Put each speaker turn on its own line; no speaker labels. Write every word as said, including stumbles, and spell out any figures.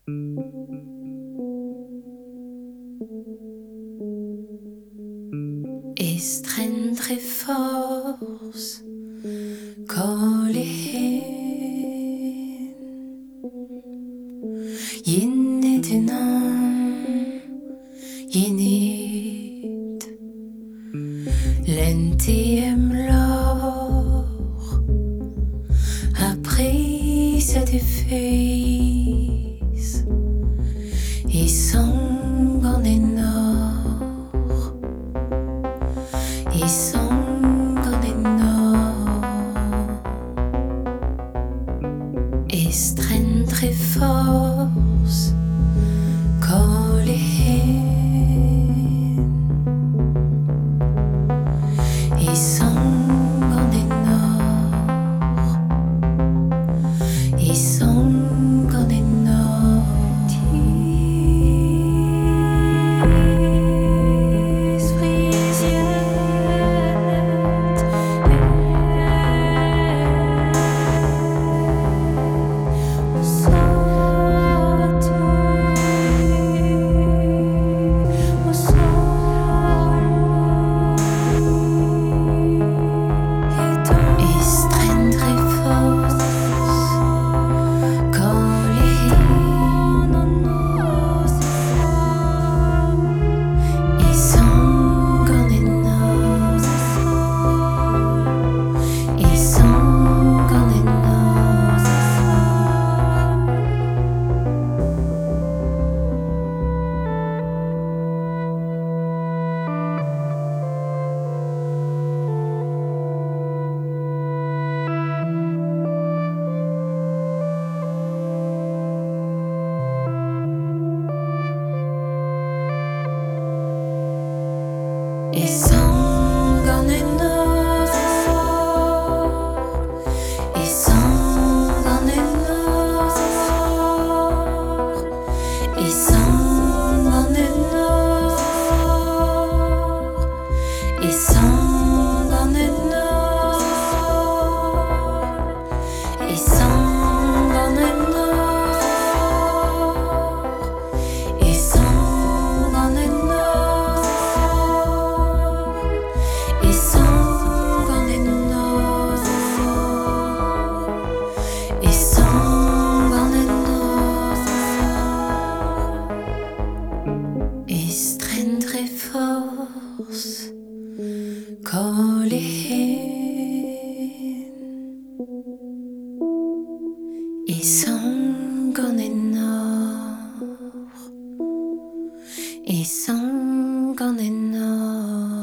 Esträndre force kollihin Yeniden yenid L'entième l'or a pris sa défaise et sang en énor et sang en énor Esträndre force kollihin et sang en énor et sang en énor Tis frisiet Esträndre force kollihin et sang en énor et sang en énor et sang en énor et sang en énor et sang en énor et sang en énor et sang en énor et sang en énor et sang en énor et sang en énor Esträndre force kollihin et sang en énor et sang en énor